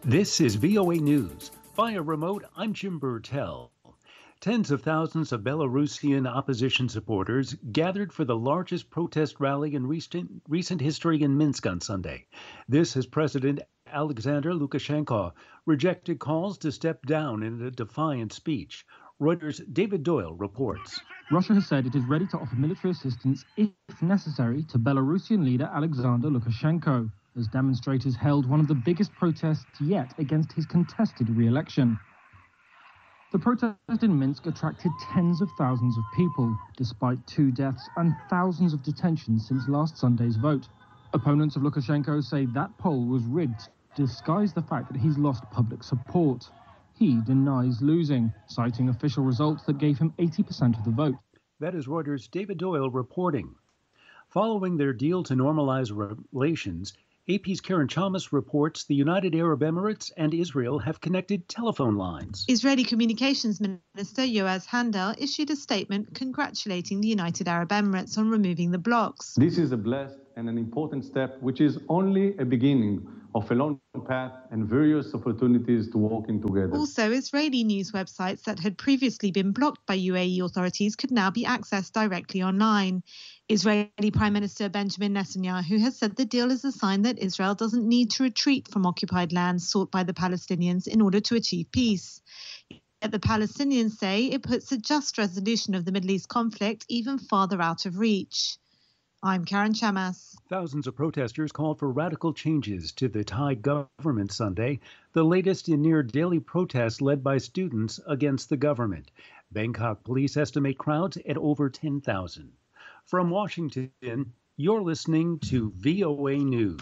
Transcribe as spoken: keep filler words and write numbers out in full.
This is V O A News. Via remote, I'm Jim Burtell. Tens of thousands of Belarusian opposition supporters gathered for the largest protest rally in recent, recent history in Minsk on Sunday. This as President Alexander Lukashenko rejected calls to step down in a defiant speech. Reuters' David Doyle reports. Russia has said it is ready to offer military assistance, if necessary, to Belarusian leader Alexander Lukashenko, as demonstrators held one of the biggest protests yet against his contested re-election. The protest in Minsk attracted tens of thousands of people, despite two deaths and thousands of detentions since last Sunday's vote. Opponents of Lukashenko say that poll was rigged to disguise the fact that he's lost public support. He denies losing, citing official results that gave him eighty percent of the vote. That is Reuters' David Doyle reporting. Following their deal to normalize relations, A P's Karen Chalmers reports the United Arab Emirates and Israel have connected telephone lines. Israeli Communications Minister Yoaz Handel issued a statement congratulating the United Arab Emirates on removing the blocks. This is a blessed and an important step, which is only a beginning of a long path and various opportunities to working together. Also, Israeli news websites that had previously been blocked by U A E authorities could now be accessed directly online. Israeli Prime Minister Benjamin Netanyahu has said the deal is a sign that Israel doesn't need to retreat from occupied lands sought by the Palestinians in order to achieve peace. Yet the Palestinians say it puts a just resolution of the Middle East conflict even farther out of reach. I'm Karen Chamas. Thousands of protesters called for radical changes to the Thai government Sunday, the latest in near-daily protests led by students against the government. Bangkok police estimate crowds at over ten thousand. From Washington, you're listening to V O A News.